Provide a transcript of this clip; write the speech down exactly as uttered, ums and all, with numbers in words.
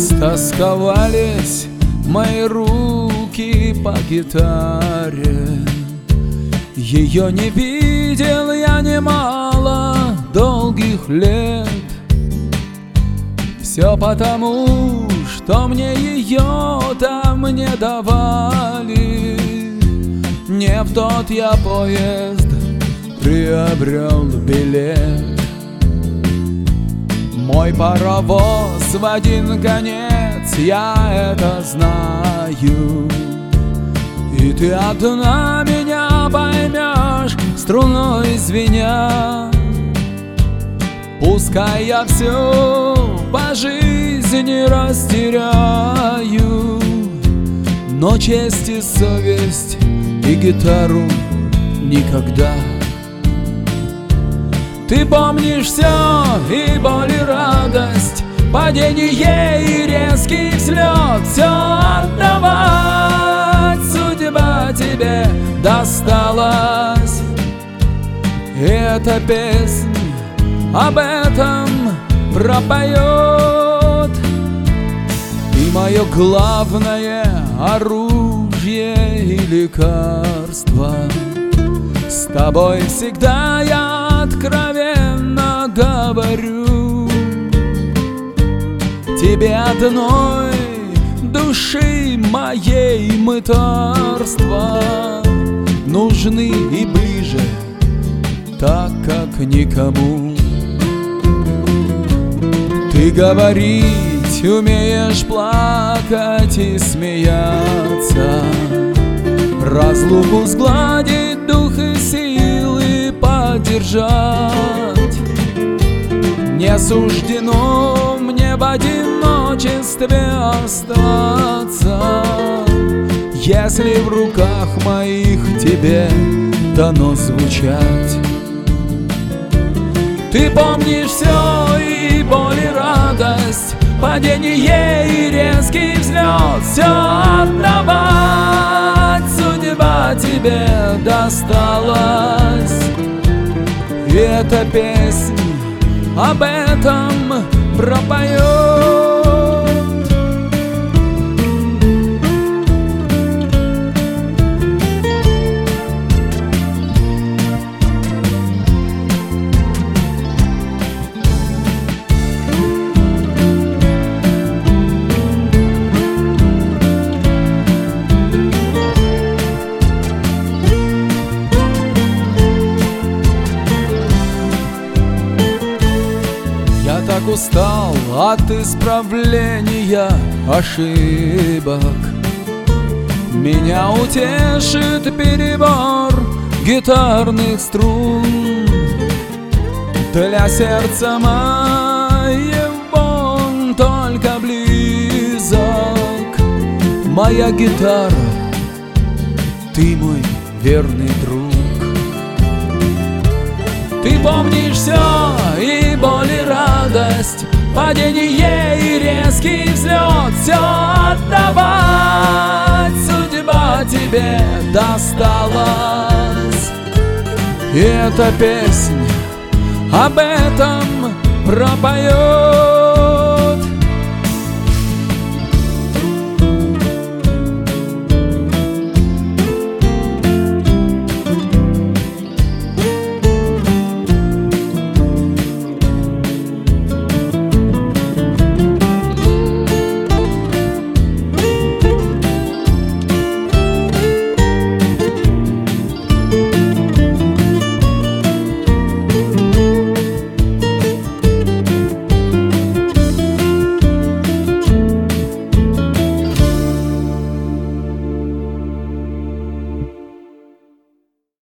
Стосковались мои руки по гитаре. Ее не видел я немало долгих лет. Все потому, что мне ее там не давали. Не в тот я поезд приобрел билет. Мой паровоз в один конец, я это знаю. И ты одна меня поймешь, струной звеня. Пускай я все по жизни растеряю, но честь и совесть и гитару никогда. Ты помнишь все, и боль, и радость, падение и резкий взлет. Все отдавать судьба тебе досталась. И эта песня об этом пропоет. И мое главное оружие и лекарство. С тобой всегда я откровенно говорю. Тебе одной души моей мытарства нужны и ближе, так как никому. Ты говорить умеешь, плакать и смеяться, разлуку сгладить, дух и силы поддержать. Не суждено мне в одиночестве остаться, если в руках моих тебе дано звучать. Ты помнишь все, и боль, и радость, падение и резкий взлет. Все отдавать судьба тебе досталась. И эта песня об этом пропоет. Так устал от исправления ошибок. Меня утешит перебор гитарных струн. Для сердца моего он только близок. Моя гитара, ты мой верный друг. Ты помнишь все, и боль, и радость, падение и резкий взлет. Все отдавать судьба тебе досталась. И эта песня об этом пропоет.